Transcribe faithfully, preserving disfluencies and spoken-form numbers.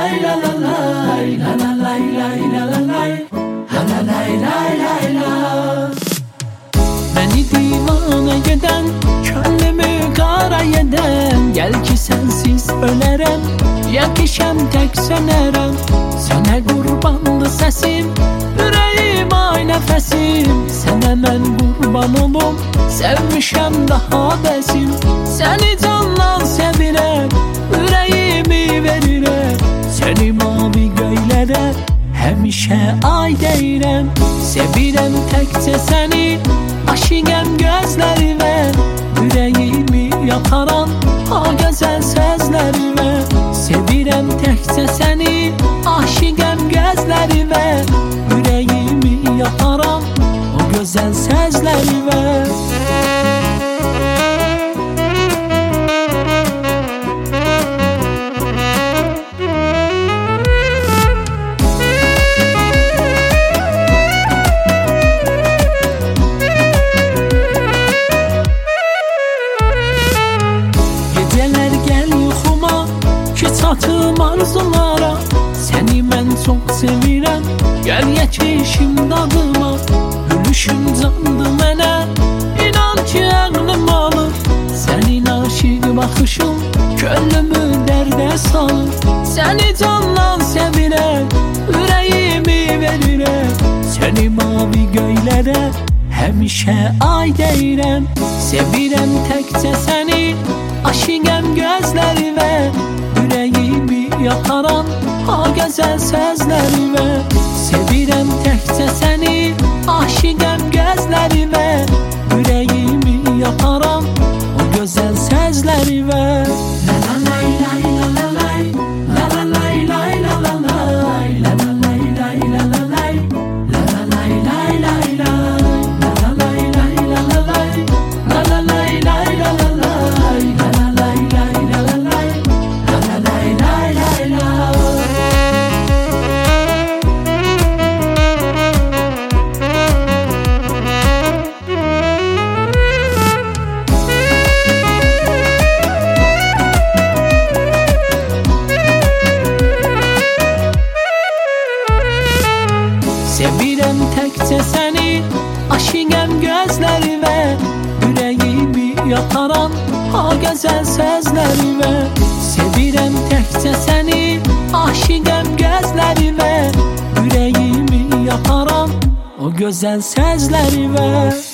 lay la la lay, la la lay lay la la lay, la la lay lay lay la. Beni divane eden, könlümü kara eden, gel ki sensiz ölerem, yakışam tek sönerem. Sənə qurbandı səsim, ürəyim ay nəfəsim. Sənə mən qurban olum, sevmişəm daha bəsim. Səni candan sevirəm, ürəyimi verirəm. Səni mavi göylərə, həmişə ay deyirəm. Sevirəm təkcə səni, aşiqəm gözlərimə. Ürəyimi yakaran, ha gözəl sözlərimə. Sevirəm təkcə səni, aşiqəm gözlərimə. Ürəyimi yakaran, o gözəl sözlərimə. Gecələr gəl yuxuma, ki çatım arzulara. Səni mən çox sevirəm, gəl yetişim dadıma. Gülüşün candı mənə, inan ki əqlim alır. Sənin aşiq baxışın, könlümü dərdə salır. Səni candan sevirəm, ürəyimi verirəm. Səni mavi göylərə, həmişə ay deyirəm. Sevirəm təkcə səni, aşiqəm gözlərimə. Ürəyimi yakaran, ha gözəl sözlərimə. Sevirəm təkcə səni, aşiqəm gözlərimə. Ürəyimi yakaran, o gözəl sözlərimə. La la lay lay la la lay, la la lay lay la la lay, la la lay lay la la lay, la la lay lay lay lay, la la lay lay la la lay, la la lay lay la la lay, la la lay lay la la lay, la la lay lay lay lay. Sevirəm təkcə səni, aşiqəm gözlərimə. Ürəyimi yakaran, ha gözəl sözlərimə. Sevirəm təkcə səni, aşiqəm gözlərimə. Ürəyimi yakaran, o gözəl sözlərimə.